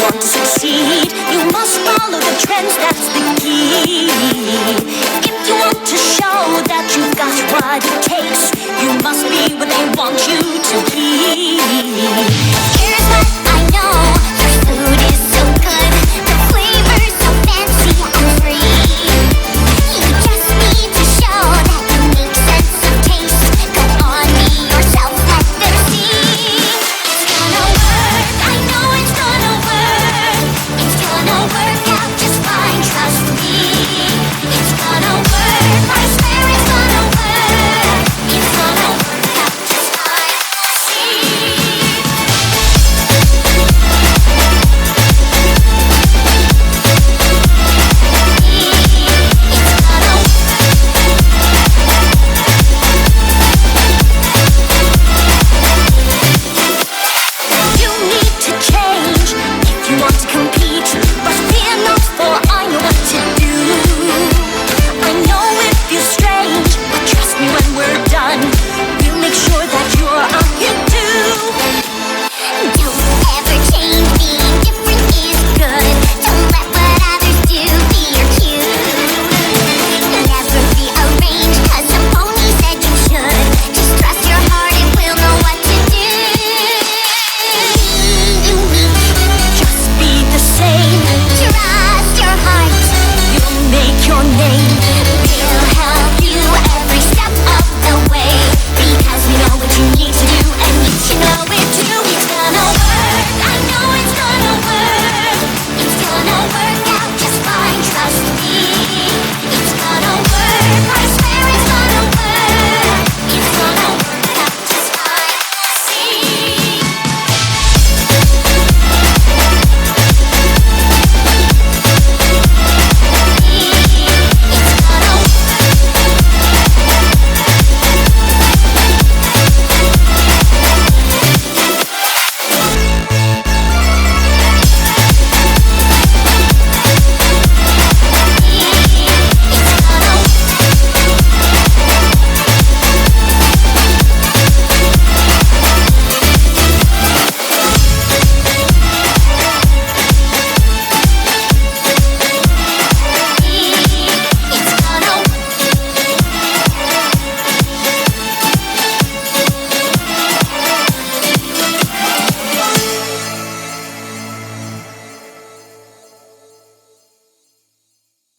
want to succeed, you must follow the trends, that's the key. If you want to show that you've got what it takes, you must be what they want you to be.